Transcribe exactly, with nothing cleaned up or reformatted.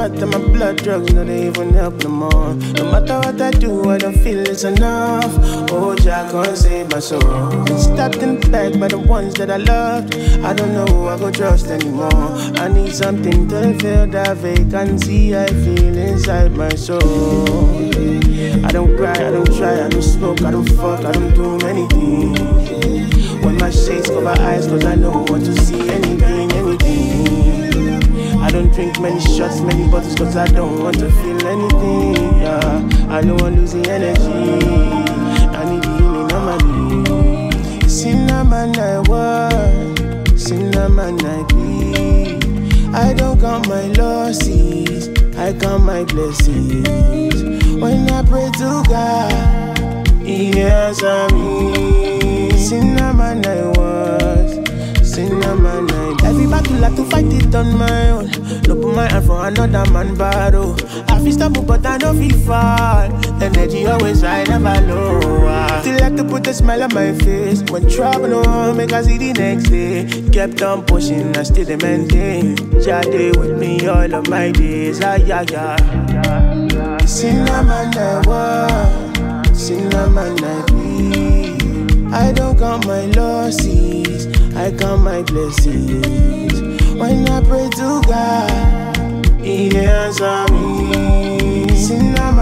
heart and my blood drugs, no, they even help no more. No matter what I do, I don't feel it's enough. Oh, Jah can't save my soul. Been stabbed in the back by the ones that I loved. I don't know who I go trust anymore. I need something to fill that vacancy I feel inside my soul. I don't cry, I don't try, I don't smoke, I don't fuck, I don't do many things. When my shades cover eyes, cause I know want to see anything, anything. I don't drink many shots, many bottles, cause I don't want to feel anything. Yeah, I know I'm losing energy. I need healing on my knees. Cinnamon I was, cinnamon I be. I don't count my losses, I count my blessings. When I pray to God, He answers me. Cinnamon I was, cinnamon I be. Every battle I to fight it on my own. No put my hand for another man battle. I feel stumble but I don't feel fall. Energy always high, never low. Still like to put a smile on my face. When trouble on, make I see the next day. Kept on pushing, I still the maintain. Jah dey with me all of my days. Ah yeah yeah. Cinnamon I was, cinnamon I be. I don't count my losses, I count my blessings. When I pray to God, He answers me. Cinnamon